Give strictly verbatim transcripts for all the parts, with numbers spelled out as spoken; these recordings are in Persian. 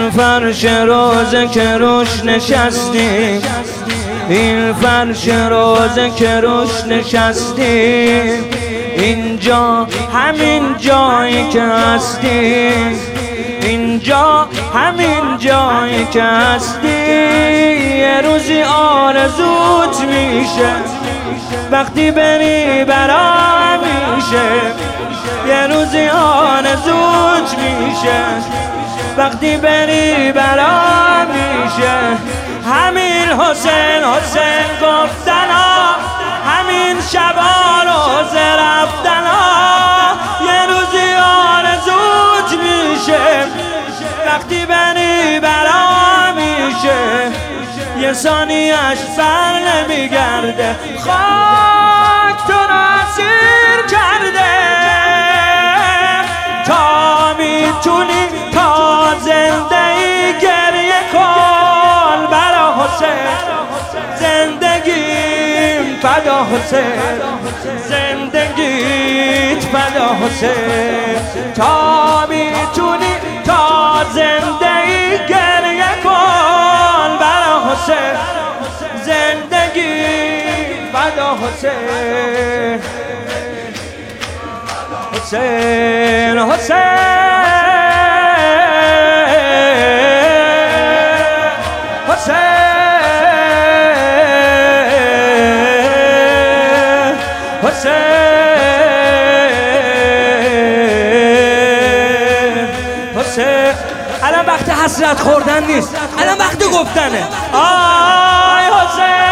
این فرش روزه که روش نشستیم، این فرش روزه که روش نشستیم، اینجا همین جایی که هستیم، اینجا همین جایی که هستی. یه روزی آرزوت میشه وقتی بری برام میشه، یه روزی آرزوت میشه وقتی بری برام میشه. همین حسین حسین گفتنا، همین شبا روزه رفتنا، یه روزی آرزوت میشه وقتی بری برام میشه. یه ثانیه‌اش بر نمیگرده، خاک تو ناسیر کرده. تا میتونی تا زندگی گریه کن برا حسین، زندگیم فدا حسین، زندگیت فدا حسین. تا میتونی تا زندگی گریه کن برا حسین، زندگی فدا حسین. حسین حسین حسین حسین حسین. الان وقت حسرت خوردن نیست، الان وقت گفتنه. آی حسین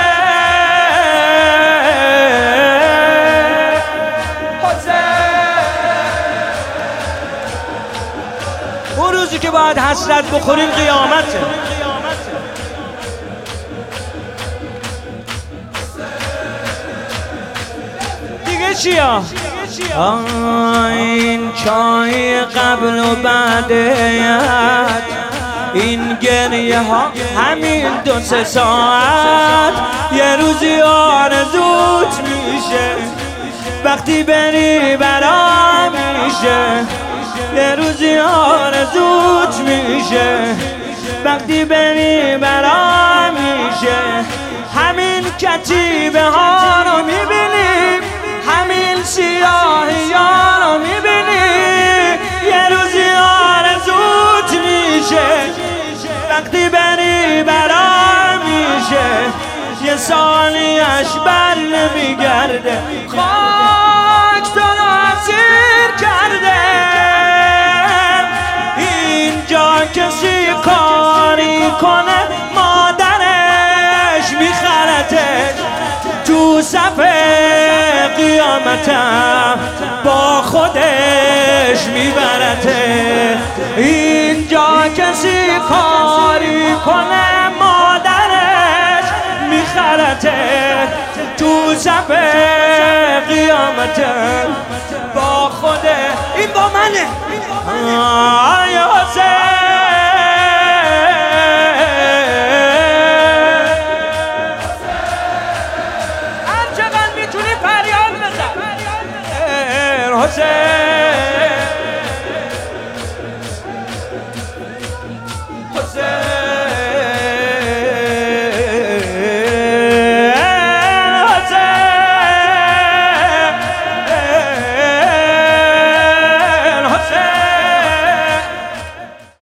اون روزی که باید حسرت بخوریم قیامته. دیگه چیا؟ این چای قبل و بعدیت، این گریه ها همین دو سه ساعت. یه روزی آرزوت میشه وقتی بری برام میشه، یه روزی آرزوت میشه وقتی بری برام میشه. همین کتیبه ها رو میبینی، همین سیاهی ها رو میبینی، یه روزی آرزوت میشه وقتی بری برام میشه. یه ثانیه‌اش بر نمیگرده، خاک تو ناسیر کرده. اینجا کسی کاری کنه مادرش میخرتش تو صف قیامتم، با خودش میبرته. اینجا کسی کاری کنه مادرش میخرته تو صف قیامتم، با خوده. این با منه. آی حسین هر چقدر میتونی فریاد بزن. حسین حسین